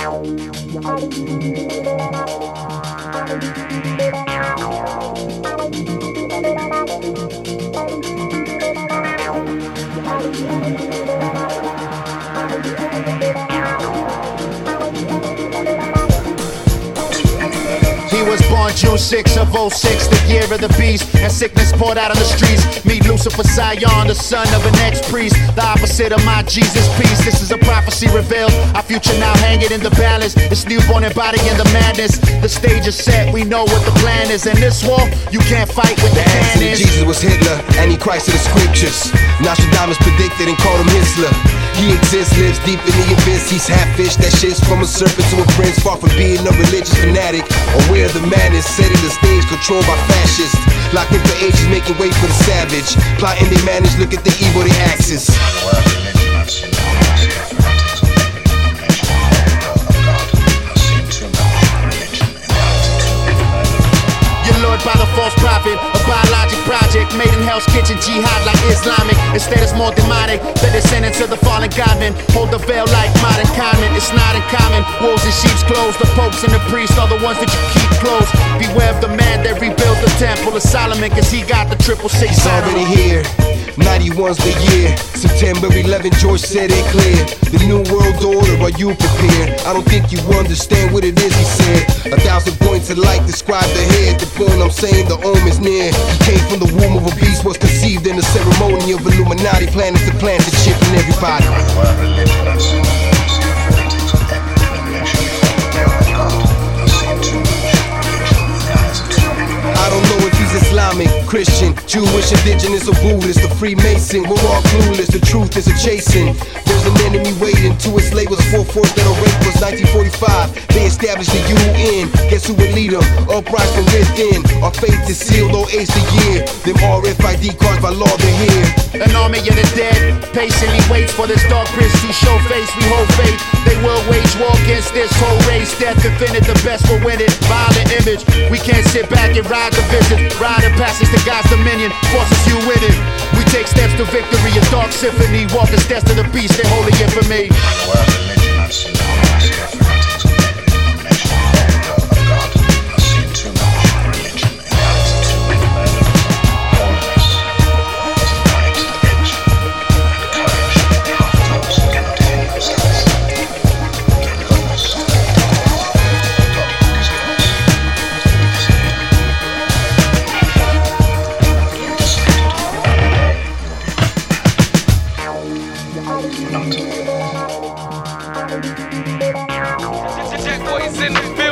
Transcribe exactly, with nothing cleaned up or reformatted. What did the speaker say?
He was born June sixth of oh six, the year of the beast, and sickness poured out on the streets. Meet Lucifer Sion, the son of an ex-priest, the opposite of my Jesus peace. This is a prophecy revealed, our future now hanging in the balance. It's newborn embodying the madness. The stage is set, we know what the plan is. And this war, you can't fight with the, the cannons. Jesus was Hitler, Antichrist of the scriptures. Nostradamus predicted and called him Hitler. He exists, lives deep in the abyss. He's half fish, that shit's from a serpent to a prince. Far from being a religious fanatic, aware of the madness, setting the stage, controlled by fascists. Locked in for ages, making way for the savage. Plotting they manage, look at the evil they axis. Lured by the false prophet, a biologic project made in Hell's Kitchen, jihad like Islamic. Instead it's more demonic, the descendants of the fallen godmen hold the veil like modern conman. It's not uncommon, wolves in sheep's clothes. The popes and the priests are the ones that you keep close. Beware of the man that rebuilt the temple of Solomon, cause he got the triple six. It's already here, ninety-one's the year. September eleventh, George said it clear. The new world order, are you prepared? I don't think you understand what it is, he said. A thousand points of light describe the head. The point I'm saying, the home is near. He came from the womb of a beast, was conceived in the ceremony of Illuminati, planning to plant the chip in everybody. I don't know if he's Islamic, Christian, Jewish, indigenous, or Buddhist, or Freemason. We're all clueless, the truth is a chasing. There's an enemy waiting to enslave us. Four fourths that'll rape us. nineteen forty-five, they established the U N. Guess who would lead them? Uprise from within. Our faith is sealed, oh ace the year. Them R F I D cards by law, they're here. An army of the dead patiently waits for this dark prince to show face. We hold faith, they will wage war against this whole race. Death infinite, the best will win it. Violent image, we can't sit back and ride the vision. Ride the passage to God's dominion, forces you in it. We take steps to victory, a dark symphony. Walk the steps to the beast, they're holy infamy. Boys in the